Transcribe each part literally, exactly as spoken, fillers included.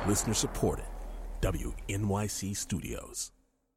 Listener supported. W N Y C Studios.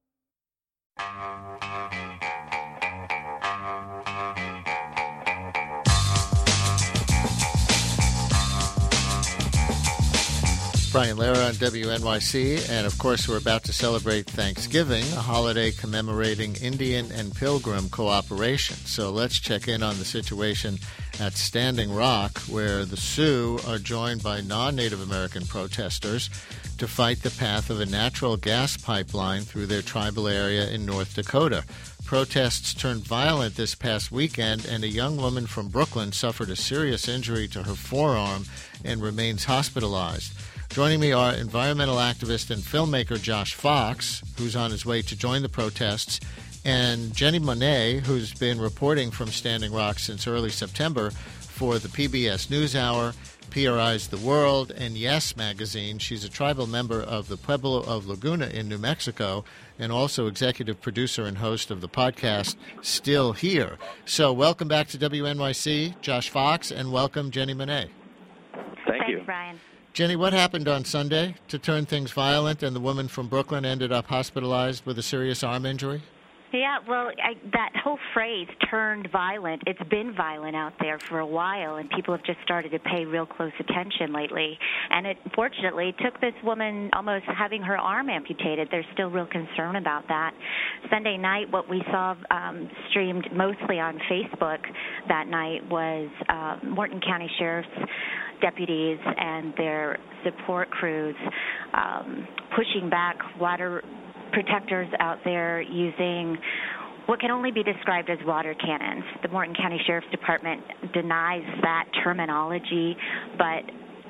Brian Lehrer on W N Y C, and of course we're about to celebrate Thanksgiving, a holiday commemorating Indian and Pilgrim cooperation. So let's check in on the situation at Standing Rock, where the Sioux are joined by non-Native American protesters to fight the path of a natural gas pipeline through their tribal area in North Dakota. Protests turned violent this past weekend, and a young woman from Brooklyn suffered a serious injury to her forearm and remains hospitalized. Joining me are environmental activist and filmmaker Josh Fox, who's on his way to join the protests, and Jenny Monet, who's been reporting from Standing Rock since early September for the P B S NewsHour, P R I's The World, and Yes Magazine. She's a tribal member of the Pueblo of Laguna in New Mexico and also executive producer and host of the podcast Still Here. So welcome back to W N Y C, Josh Fox, and welcome Jenny Monet. Thank you. Thanks, Brian. Jenny, what happened on Sunday to turn things violent and the woman from Brooklyn ended up hospitalized with a serious arm injury? Yeah, well, I, that whole phrase, turned violent, it's been violent out there for a while, and people have just started to pay real close attention lately. And it, fortunately, took this woman almost having her arm amputated. There's still real concern about that. Sunday night, what we saw um, streamed mostly on Facebook that night was uh, Morton County Sheriff's deputies and their support crews um, pushing back water protectors out there using what can only be described as water cannons. The Morton County Sheriff's Department denies that terminology, but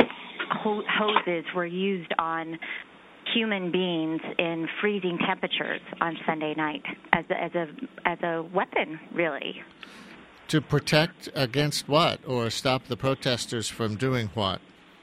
ho- hoses were used on human beings in freezing temperatures on Sunday night as a, as a as a weapon, really. To protect against what, or stop the protesters from doing what?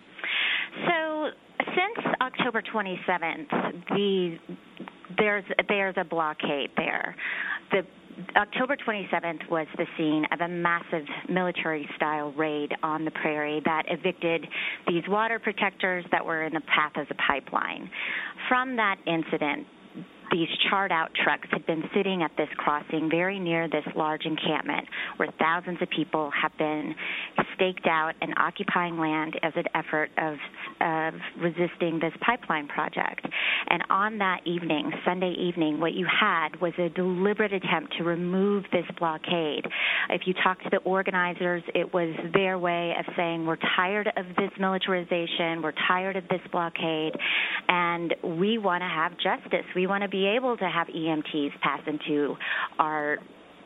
So since October twenty-seventh, the there's there's a blockade there. The October twenty-seventh was the scene of a massive military-style raid on the prairie that evicted these water protectors that were in the path of the pipeline. From that incident, these charred-out trucks had been sitting at this crossing very near this large encampment where thousands of people have been staked out and occupying land as an effort of, of resisting this pipeline project. And on that evening, Sunday evening, what you had was a deliberate attempt to remove this blockade. If you talk to the organizers, it was their way of saying, we're tired of this militarization, we're tired of this blockade, and we want to have justice. We want to be able to have E M Ts pass into our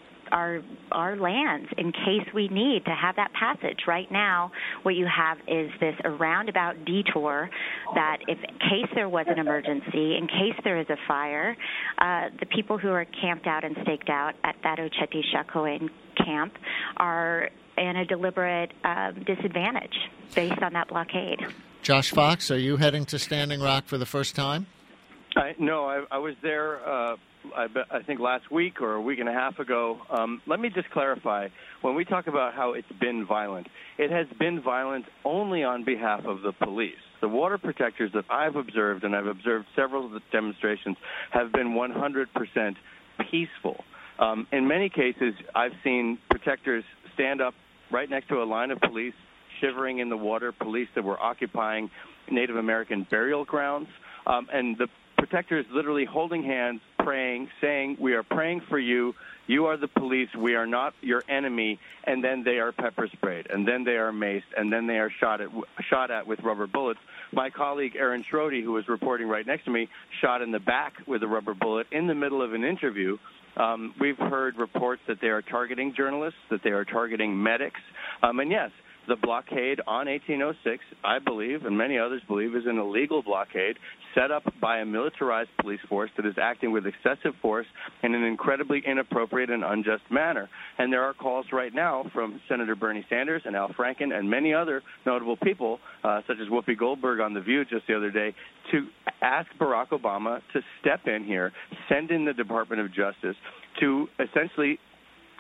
our our lands in case we need to have that passage. Right now, what you have is this roundabout detour that if in case there was an emergency, in case there is a fire, uh, the people who are camped out and staked out at that Ocheti Shakoin camp are in a deliberate uh, disadvantage based on that blockade. Josh Fox, are you heading to Standing Rock for the first time? I, no, I, I was there, uh, I, I think, last week or a week and a half ago. Um, let me just clarify. When we talk about how it's been violent, it has been violent only on behalf of the police. The water protectors that I've observed, and I've observed several of the demonstrations, have been one hundred percent peaceful. Um, in many cases, I've seen protectors stand up right next to a line of police, shivering in the water, police that were occupying Native American burial grounds, um, and the protectors literally holding hands, praying, saying, we are praying for you, you are the police, we are not your enemy, and then they are pepper sprayed, and then they are maced, and then they are shot at, shot at with rubber bullets. My colleague Aaron Schrody, who was reporting right next to me, shot in the back with a rubber bullet in the middle of an interview. Um, we've heard reports that they are targeting journalists, that they are targeting medics, um, and yes, the blockade on eighteen oh six, I believe, and many others believe, is an illegal blockade set up by a militarized police force that is acting with excessive force in an incredibly inappropriate and unjust manner. And there are calls right now from Senator Bernie Sanders and Al Franken and many other notable people, uh, such as Whoopi Goldberg on The View just the other day, to ask Barack Obama to step in here, send in the Department of Justice to essentially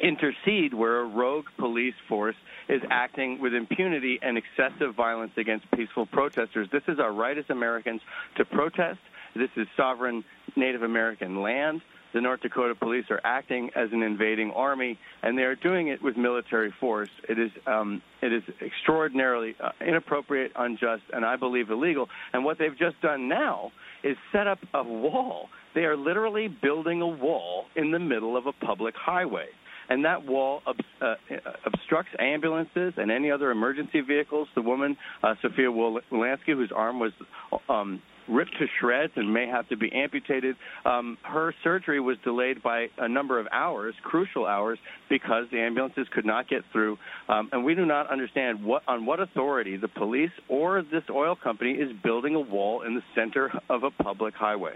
intercede where a rogue police force is acting with impunity and excessive violence against peaceful protesters. This is our right as Americans to protest. This is sovereign Native American land. The North Dakota police are acting as an invading army, and they are doing it with military force. It is um, it is extraordinarily uh, inappropriate, unjust, and I believe illegal. And what they've just done now is set up a wall. They are literally building a wall in the middle of a public highway. And that wall ob- uh, obstructs ambulances and any other emergency vehicles. The woman, uh, Sophia Wolanski, whose arm was um, ripped to shreds and may have to be amputated, um, her surgery was delayed by a number of hours, crucial hours, because the ambulances could not get through. Um, and we do not understand what on what authority the police or this oil company is building a wall in the center of a public highway.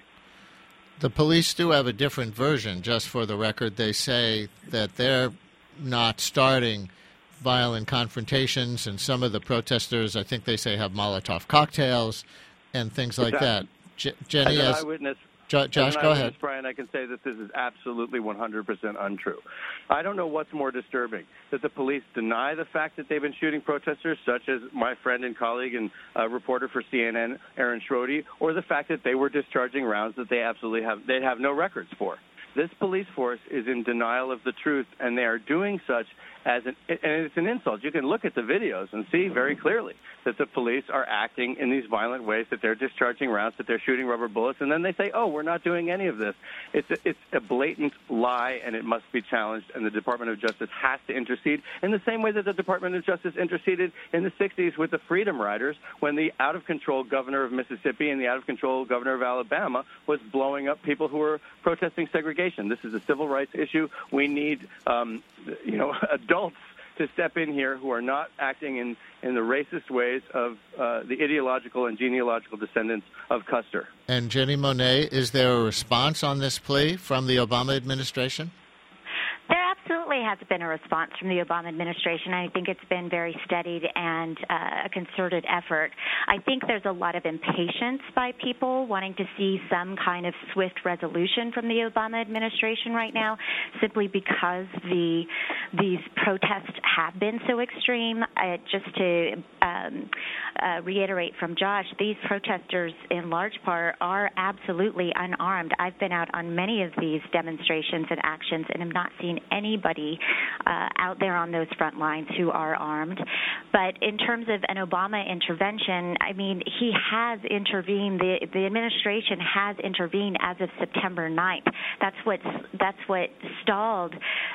The police do have a different version. Just for the record, they say that they're not starting violent confrontations, and some of the protesters, I think they say, have Molotov cocktails and things like exactly. that. J- Jenny, as as, an eyewitness, jo- Josh, as an go eyewitness, ahead. Brian, I can say that this is absolutely one hundred percent untrue. I don't know what's more disturbing, that the police deny the fact that they've been shooting protesters, such as my friend and colleague and uh, reporter for C N N, Aaron Schrody, or the fact that they were discharging rounds that they absolutely have they have no records for. This police force is in denial of the truth, and they are doing such as an, and it's an insult. You can look at the videos and see very clearly that the police are acting in these violent ways, that they're discharging rounds, that they're shooting rubber bullets, and then they say, oh, we're not doing any of this. It's a, it's a blatant lie, and it must be challenged, and the Department of Justice has to intercede in the same way that the Department of Justice interceded in the sixties with the Freedom Riders when the out-of-control governor of Mississippi and the out-of-control governor of Alabama was blowing up people who were protesting segregation. This is a civil rights issue. We need, um, you know, adults to step in here who are not acting in, in the racist ways of uh, the ideological and genealogical descendants of Custer. And Jenny Monet, is there a response on this plea from the Obama administration? There absolutely has been a response from the Obama administration. I think it's been very studied and uh, a concerted effort. I think there's a lot of impatience by people wanting to see some kind of swift resolution from the Obama administration right now, simply because the these protests have been so extreme. Uh, just to um, uh, reiterate from Josh, these protesters in large part are absolutely unarmed. I've been out on many of these demonstrations and actions and have not seen anybody uh, out there on those front lines who are armed. But in terms of an Obama intervention, I mean, he has intervened. The, the administration has intervened as of September ninth. That's what that's what stalled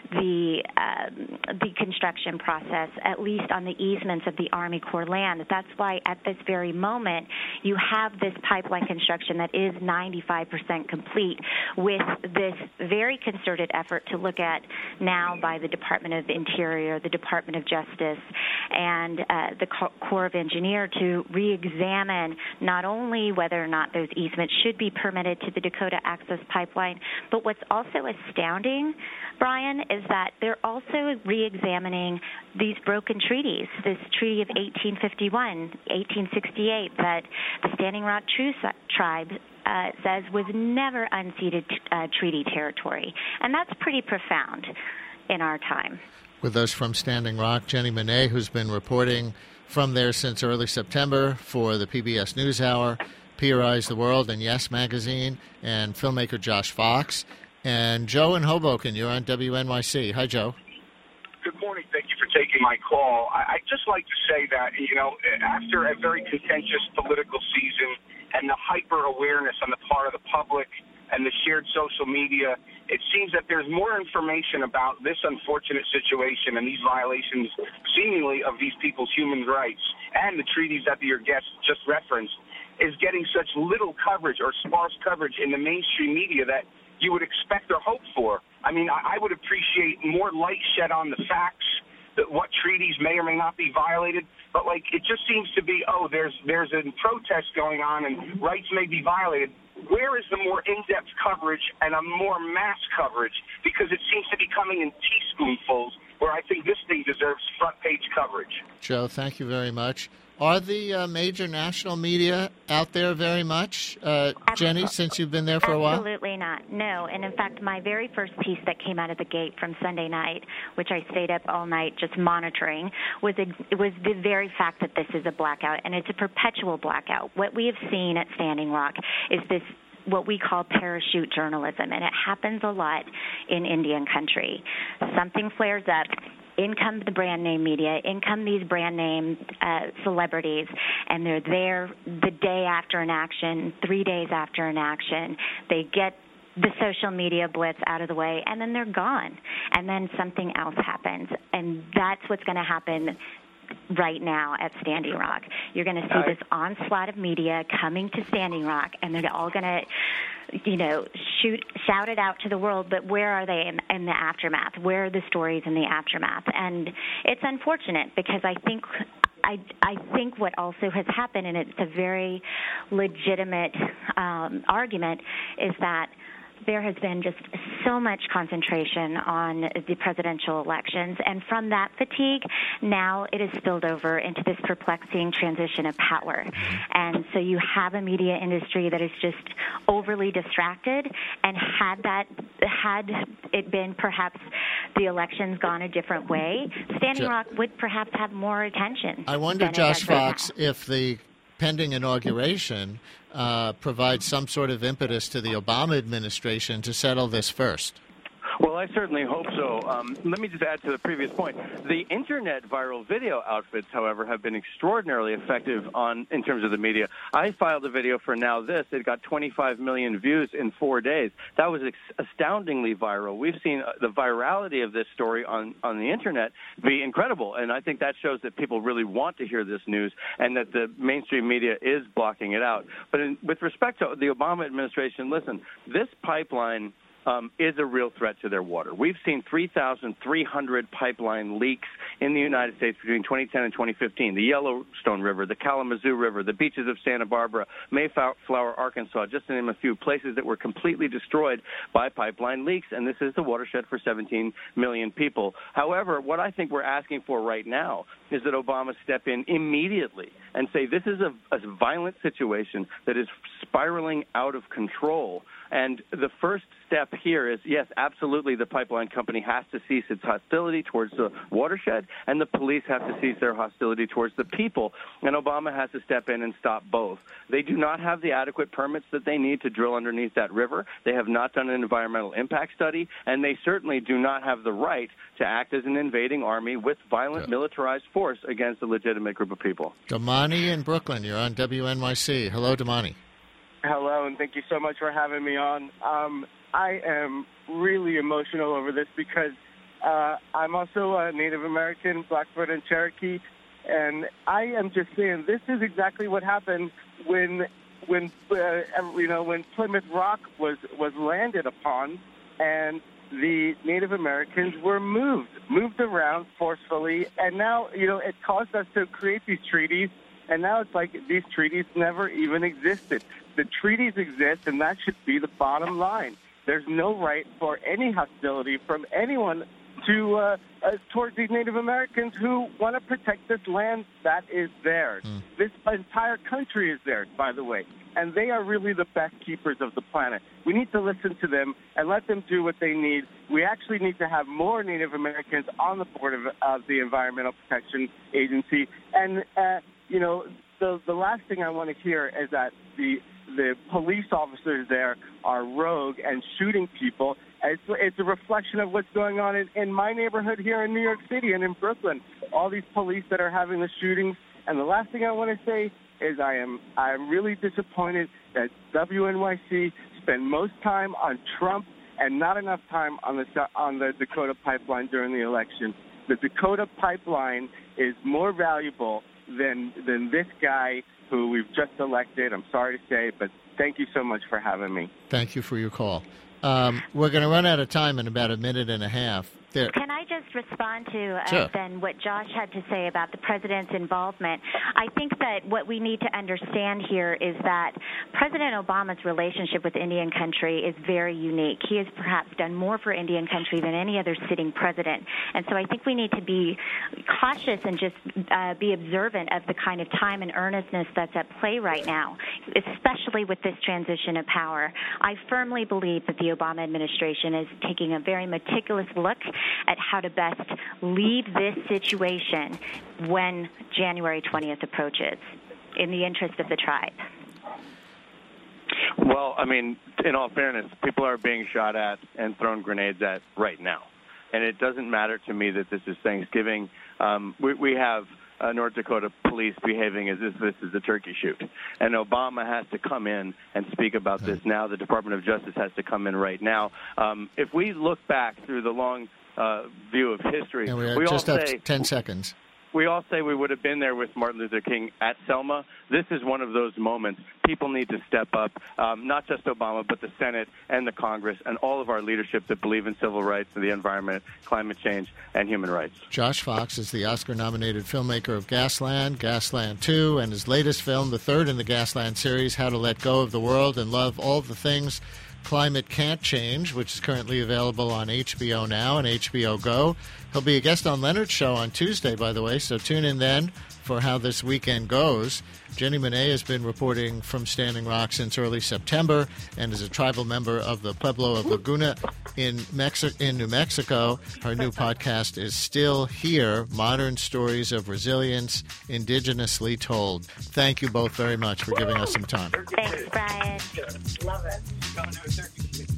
the um, the construction process, at least on the easements of the Army Corps land. That's why at this very moment you have this pipeline construction that is ninety-five percent complete, with this very concerted effort to look at now by the Department of Interior, the Department of Justice, and uh, the Corps of Engineers to re-examine not only whether or not those easements should be permitted to the Dakota Access Pipeline, but what's also astounding, Brian, is that they're also re-examining these broken treaties, this treaty of eighteen fifty-one, eighteen sixty-eight, that the Standing Rock Tribe uh, says was never unceded uh, treaty territory. And that's pretty profound in our time. With us from Standing Rock, Jenny Monet, who's been reporting from there since early September for the P B S NewsHour, P R I's The World, and Yes Magazine, and filmmaker Josh Fox. And Joe in Hoboken, you're on W N Y C. Hi, Joe. Good morning. Thank you for taking my call. I, I'd just like to say that, you know, after a very contentious political season and the hyper-awareness on the part of the public and the shared social media, it seems that there's more information about this unfortunate situation and these violations, seemingly, of these people's human rights and the treaties that your guest just referenced is getting such little coverage or sparse coverage in the mainstream media that you would expect or hope for. I mean, I, I would appreciate more light shed on the facts, that what treaties may or may not be violated. But, like, it just seems to be, oh, there's there's a protest going on and rights may be violated. Where is the more in-depth coverage and a more mass coverage? Because it seems to be coming in teaspoonfuls where I think this thing deserves front-page coverage. Joe, thank you very much. Are the uh, major national media out there very much, uh, Jenny, since you've been there for a while? Absolutely not. No. And in fact, my very first piece that came out of the gate from Sunday night, which I stayed up all night just monitoring, was a, was the very fact that this is a blackout, and it's a perpetual blackout. What we have seen at Standing Rock is this what we call parachute journalism, and it happens a lot in Indian country. Something flares up. In come the brand name media, in come these brand name uh, celebrities, and they're there the day after an action, three days after an action. They get the social media blitz out of the way, and then they're gone. And then something else happens, and that's what's going to happen right now at Standing Rock. You're going to see this onslaught of media coming to Standing Rock, and they're all going to, you know, shoot, shout it out to the world, but where are they in, in the aftermath? Where are the stories in the aftermath? And it's unfortunate because I think I, I think what also has happened, and it's a very legitimate um, argument, is that there has been just so much concentration on the presidential elections, and from that fatigue, now it has spilled over into this perplexing transition of power. And so you have a media industry that is just overly distracted, and had that, had it been perhaps the elections gone a different way, Standing Rock would perhaps have more attention. I wonder, Josh Fox, if the pending inauguration uh, provides some sort of impetus to the Obama administration to settle this first. Well, I certainly hope so. Um, let me just add to the previous point. The internet viral video outfits, however, have been extraordinarily effective on in terms of the media. I filed a video for Now This. It got twenty-five million views in four days. That was ex- astoundingly viral. We've seen the virality of this story on, on the internet be incredible, and I think that shows that people really want to hear this news and that the mainstream media is blocking it out. But in, with respect to the Obama administration, listen, this pipeline Um, is a real threat to their water. We've seen three thousand three hundred pipeline leaks in the United States between twenty ten and twenty fifteen. The Yellowstone River, the Kalamazoo River, the beaches of Santa Barbara, Mayflower, Arkansas, just to name a few places that were completely destroyed by pipeline leaks, and this is the watershed for seventeen million people. However, what I think we're asking for right now is that Obama step in immediately and say this is a, a violent situation that is spiraling out of control. And the first step here is, yes, absolutely, the pipeline company has to cease its hostility towards the watershed, and the police have to cease their hostility towards the people. And Obama has to step in and stop both. They do not have the adequate permits that they need to drill underneath that river. They have not done an environmental impact study, and they certainly do not have the right to act as an invading army with violent yeah. militarized force against a legitimate group of people. Damani in Brooklyn, you're on W N Y C. Hello, Damani. Hello, and thank you so much for having me on. Um, I am really emotional over this because uh, I'm also a Native American, Blackfoot, and Cherokee, and I am just saying this is exactly what happened when, when uh, you know, when Plymouth Rock was was landed upon, and the Native Americans were moved, moved around forcefully, and now you know it caused us to create these treaties. And now it's like these treaties never even existed. The treaties exist, and that should be the bottom line. There's no right for any hostility from anyone to uh, uh, towards these Native Americans who want to protect this land that is theirs. Mm. This entire country is theirs, by the way, and they are really the best keepers of the planet. We need to listen to them and let them do what they need. We actually need to have more Native Americans on the board of, of the Environmental Protection Agency. And, uh, you know, the, the last thing I want to hear is that the the police officers there are rogue and shooting people. It's, it's a reflection of what's going on in, in my neighborhood here in New York City and in Brooklyn. All these police that are having the shootings. And the last thing I want to say is I am I am really disappointed that W N Y C spent most time on Trump and not enough time on the on the Dakota pipeline during the election. The Dakota pipeline is more valuable than than this guy who we've just elected. I'm sorry to say, but thank you so much for having me. Thank you for your call. Um, we're going to run out of time in about a minute and a half. There. Can I I just respond to uh, Sure. then what Josh had to say about the president's involvement? I think that what we need to understand here is that President Obama's relationship with Indian country is very unique. He has perhaps done more for Indian country than any other sitting president. And so I think we need to be cautious and just uh, be observant of the kind of time and earnestness that's at play right now, especially with this transition of power. I firmly believe that the Obama administration is taking a very meticulous look at how to best leave this situation when January twentieth approaches in the interest of the tribe. Well, I mean, in all fairness, people are being shot at and thrown grenades at right now. And it doesn't matter to me that this is Thanksgiving. Um, we, we have uh, North Dakota police behaving as if this is a turkey shoot. And Obama has to come in and speak about this now. The Department of Justice has to come in right now. Um, if we look back through the long uh, view of history, And we, we just all have say ten seconds. we all say we would have been there with Martin Luther King at Selma. This is one of those moments. People need to step up, um, not just Obama, but the Senate and the Congress and all of our leadership that believe in civil rights and the environment, climate change, and human rights. Josh Fox is the Oscar-nominated filmmaker of Gasland, Gasland two, and his latest film, the third in the Gasland series, How to Let Go of the World and Love All the Things Climate Can't Change, which is currently available on H B O Now and H B O Go. He'll be a guest on Leonard's show on Tuesday, by the way, so tune in then for how this weekend goes. Jenny Monet has been reporting from Standing Rock since early September and is a tribal member of the Pueblo of Laguna in, Mexi- in New Mexico. Her new podcast is Still Here, Modern Stories of Resilience, Indigenously Told. Thank you both very much for giving us some time. Thanks, Brian. Love it.